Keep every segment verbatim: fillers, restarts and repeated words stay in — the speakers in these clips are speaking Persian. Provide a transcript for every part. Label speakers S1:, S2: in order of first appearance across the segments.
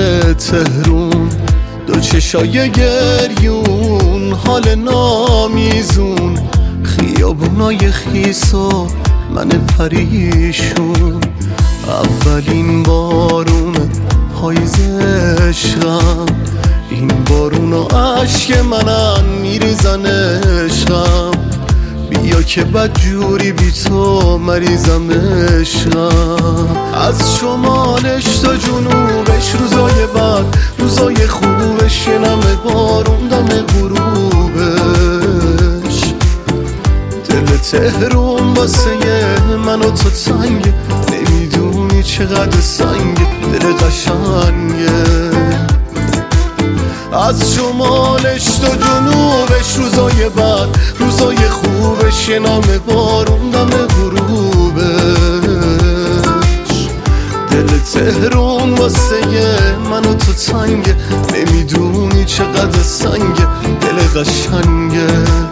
S1: تهرون، دو چشای گریون، حال نامیزون، خیابونای خیس و من پریشون. اولین بارون پاییز عشقم، این بارون و عشق منن میریزن عشقم. بیا که بدجوری بی تو مریضم عشقم. از شمالش تا جنوبش روزای بد، روزای خوبش، یه نمه بارون دم غروبش. دل تهرون واسه من و تو تنگه، نمیدونی چقدر سنگه، دل قشنگه. از شمالش تا جنوبش روزای بد، روزای خوبش، یه نمه بارون دم غروبش. دل تهرون واسه من و تو تنگه، نمیدونی چقدر سنگه، دل قشنگه.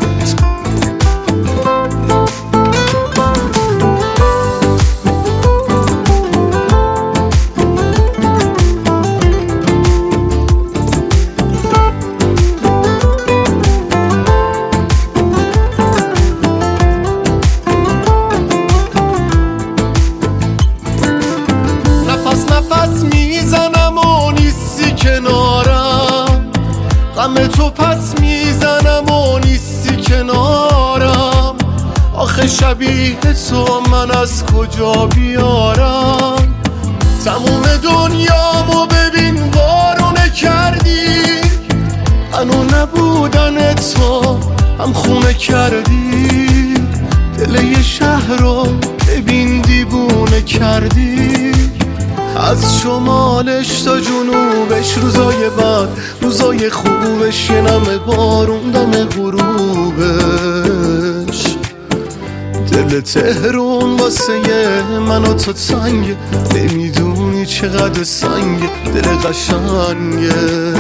S1: نفس میزنم و نیستی کنارم، غم تو پس میزنم و نیستی کنارم. آخه شبیه تو من از کجا بیارم؟ تموم دنیامو ببین وارونه کردی، منو نبودن تو هم خونه کردی. دل یه شهر رو ببین دیوونه کردی. از شمالش تا جنوبش روزای بد، روزای خوبش، یه نمه بارون دم غروبش. دل تهرون واسه من و تو تنگه، نمیدونی چقدر سنگه، دل قشنگه.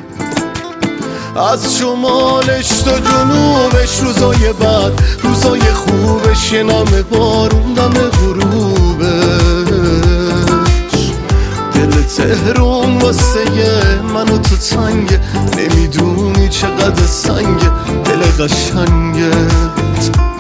S1: از شمالش تا جنوبش روزای بد، روزای خوبش، یه نمه بارون دم غروبش. دل تهرون واسه من و تو تنگه، نمیدونی چقدر سنگه، دل قشنگه.